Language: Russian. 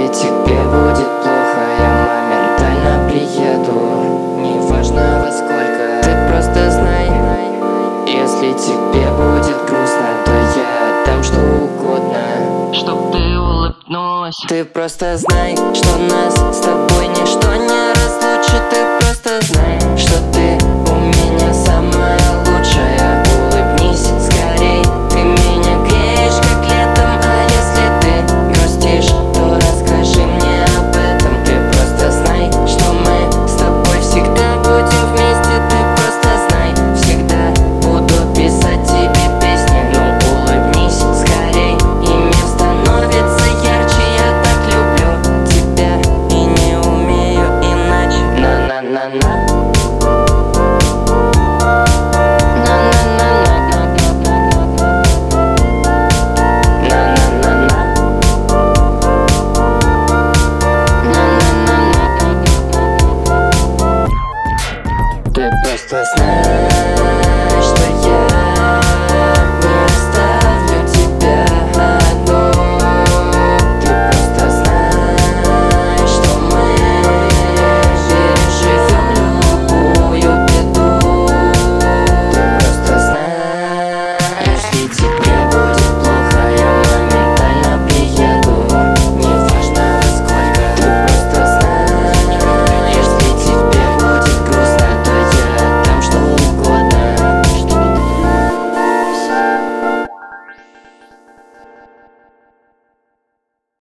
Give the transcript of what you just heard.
тебе будет плохо, я моментально приеду. Неважно во сколько, ты просто знай. Если тебе будет грустно, то я отдам что угодно, чтоб ты улыбнулась. Ты просто знай, что нас с тобой ничто не